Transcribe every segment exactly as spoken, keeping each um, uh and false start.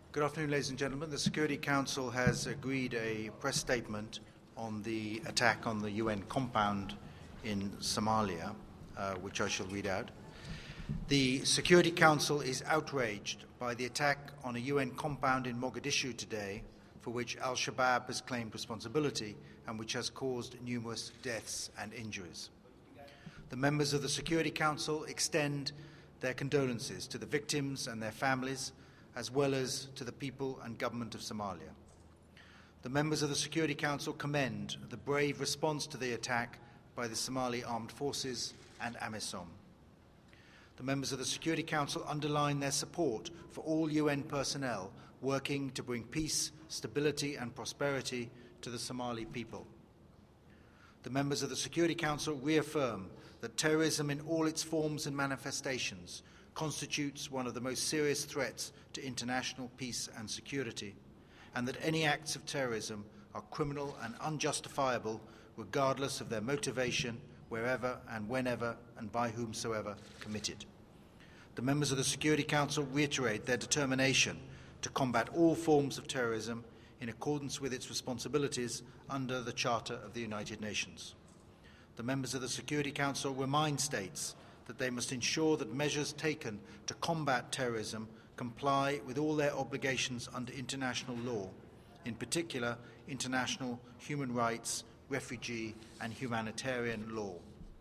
Good afternoon, ladies and gentlemen. The Security Council has agreed a press statement on the attack on the U N compound in Somalia, uh, which I shall read out. The Security Council is outraged by the attack on a U N compound in Mogadishu today, for which Al-Shabaab has claimed responsibility and which has caused numerous deaths and injuries. The members of the Security Council extend their condolences to the victims and their families, as well as to the people and government of Somalia. The members of the Security Council commend the brave response to the attack by the Somali Armed Forces and AMISOM. The members of the Security Council underline their support for all U N personnel working to bring peace, stability and prosperity to the Somali people. The members of the Security Council reaffirm that terrorism in all its forms and manifestations constitutes one of the most serious threats to international peace and security, and that any acts of terrorism are criminal and unjustifiable regardless of their motivation, wherever and whenever and by whomsoever committed. The members of the Security Council reiterate their determination to combat all forms of terrorism in accordance with its responsibilities under the Charter of the United Nations. The members of the Security Council remind states that they must ensure that measures taken to combat terrorism comply with all their obligations under international law, in particular international human rights, refugee and humanitarian law.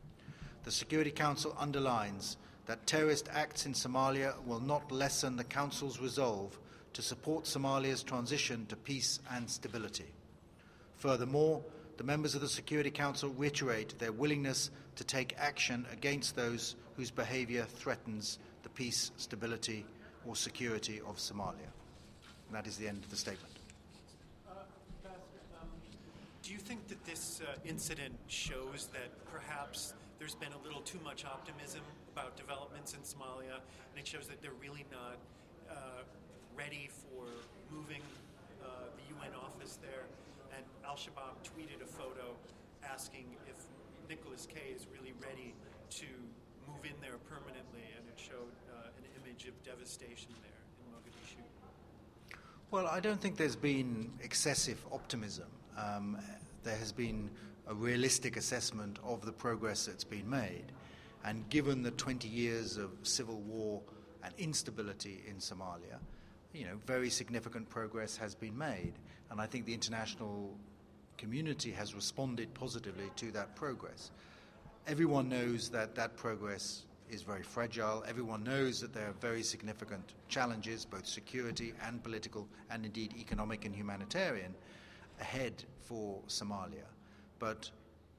The Security Council underlines that terrorist acts in Somalia will not lessen the Council's resolve to support Somalia's transition to peace and stability. Furthermore, the members of the Security Council reiterate their willingness to take action against those whose behaviour threatens the peace, stability or security of Somalia. And that is the end of the statement. Uh, Pastor, um, do you think that this uh, incident shows that perhaps there's been a little too much optimism about developments in Somalia, and it shows that they're really not uh, ready for moving uh, the U N office there? And Al-Shabaab tweeted a photo asking if Nicholas K is really ready to move in there permanently, and it showed uh, an image of devastation there in Mogadishu. Well, I don't think there's been excessive optimism. Um, there has been a realistic assessment of the progress that's been made. And given the twenty years of civil war and instability in Somalia, you know, very significant progress has been made. And I think the international community has responded positively to that progress. Everyone knows that that progress is very fragile. Everyone knows that there are very significant challenges, both security and political, and indeed economic and humanitarian, ahead for Somalia. But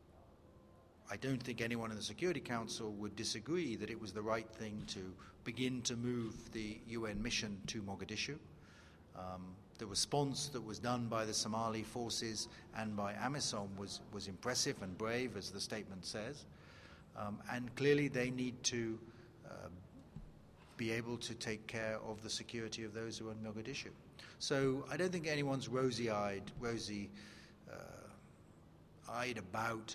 I don't think anyone in the Security Council would disagree that it was the right thing to begin to move the U N mission to Mogadishu. Um, the response that was done by the Somali forces and by AMISOM was, was impressive and brave, as the statement says. Um, and clearly they need to uh, be able to take care of the security of those who are in Mogadishu. So I don't think anyone's rosy-eyed, rosy uh, eyed about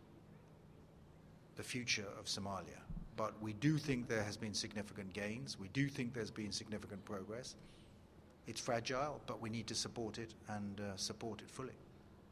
the future of Somalia. But we do think there has been significant gains. We do think there's been significant progress. It's fragile, but we need to support it and uh, support it fully.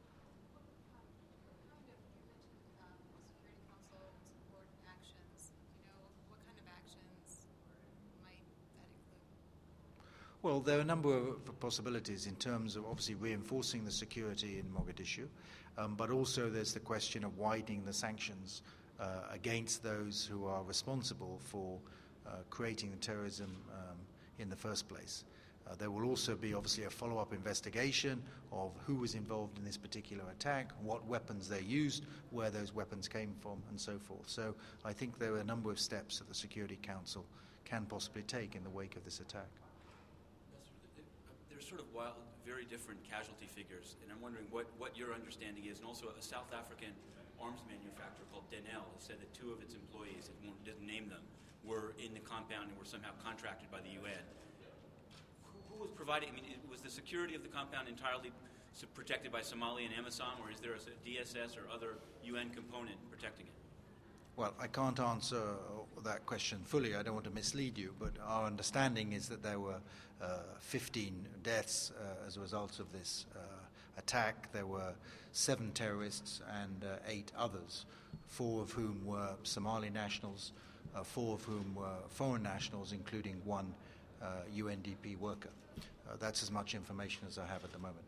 Well, there are a number of possibilities in terms of obviously reinforcing the security in Mogadishu, um, but also there's the question of widening the sanctions uh, against those who are responsible for uh, creating the terrorism um, in the first place. Uh, there will also be obviously a follow-up investigation of who was involved in this particular attack, what weapons they used, where those weapons came from, and so forth. So I think there are a number of steps that the Security Council can possibly take in the wake of this attack. There's sort of wild, very different casualty figures, and I'm wondering what, what your understanding is. And also a South African arms manufacturer called Denel has said that two of its employees, it doesn't name them, were in the compound and were somehow contracted by the U N. Who was providing, I mean, was the security of the compound entirely protected by Somali and AMISOM, or is there a D S S or other U N component protecting it? Well, I can't answer that question fully. I don't want to mislead you, but our understanding is that there were uh, fifteen deaths uh, as a result of this uh, attack. There were seven terrorists and uh, eight others, four of whom were Somali nationals, uh, four of whom were foreign nationals, including one uh, U N D P worker. Uh, that's as much information as I have at the moment.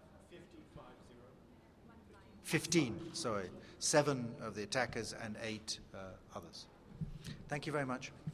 fifteen, sorry. Seven of the attackers and eight uh, others. Thank you very much.